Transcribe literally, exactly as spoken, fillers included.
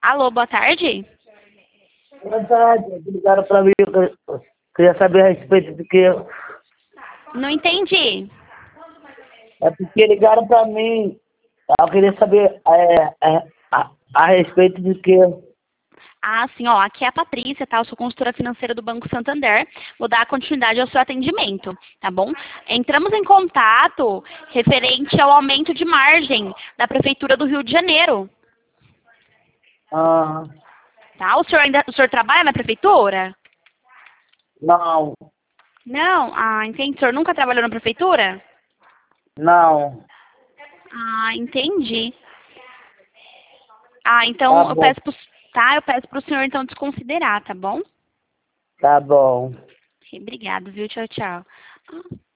Alô, boa tarde? Boa tarde, ligaram pra mim, eu queria saber a respeito do que... Não entendi. É porque ligaram pra mim, eu queria saber é, é, a, a respeito do que... Ah, sim, ó, aqui é a Patrícia, tá? Eu sou consultora financeira do Banco Santander. Vou dar continuidade ao seu atendimento, tá bom? Entramos em contato referente ao aumento de margem da Prefeitura do Rio de Janeiro, Ah, tá? O senhor ainda, o senhor trabalha na Prefeitura? não, Não? Ah, entendi. O senhor nunca trabalhou na Prefeitura? não, Ah, entendi. Ah, tá então eu bom, peço pro, tá? Eu peço pro senhor então desconsiderar, tá bom? tá bom. Obrigado, viu? Tchau, tchau.